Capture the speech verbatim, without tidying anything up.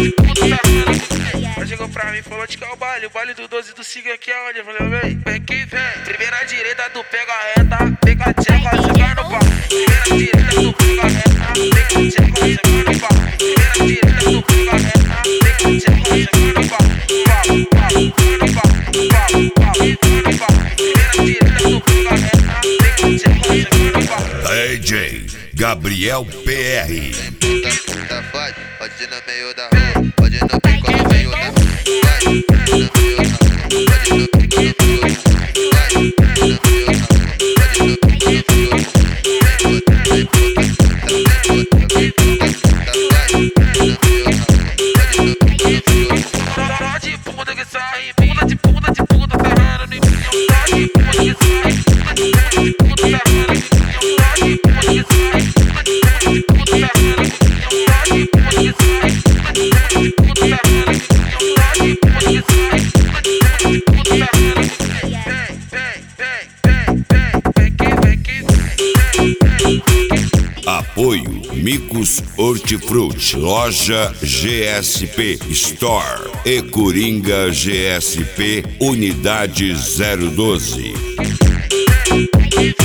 de puta sarrando. Ela chegou pra mim e falou de que é o baile, o baile do doze do Siga aqui é onde? Eu falei, vem, vem que vem. Primeira direita, tu pega a reta, pega a tcheca, joga no pau. Primeira direita, tu pega a reta, pega a tcheca, joga no pau. Primeira direita, tu pega a reta, pega a tcheca, joga no pau. Pau, pau, no pau, pau, pau, no pau. Primeira direita, tu pega a reta, pega a tcheca, joga no pau. D J Gabriel P R. Puta faz, pode ir no meio da rua, pode ir no pico no meio da rua, vai, no meio da rua, pode ir no pico no meio da rua, vai, no meio da rua, pode ir no pico no meio da rua, vem puta, vem puta, vem puta, vem puta, vai, no meio da rua, pode ir no pico no meio da rua. Só de bunda que sai, bunda de bunda de bunda sarrando no empinhão. Só de bunda que sai, bunda de bunda de bunda sarrando no empinhão. Só de bunda que sai, bunda de bunda de bunda sarrando no empinhão. Só de bunda que sai, bunda de bunda de bunda sarrando no empinhão. Só de bunda que sai, bunda de bunda de bunda sarrando no empinhão. Vem, vem, vem, vem, vem, vem que, vem que, vem, vem. Apoio Micos Hortifruti, Loja G S P Store e Coringa G S P Unidade zero doze.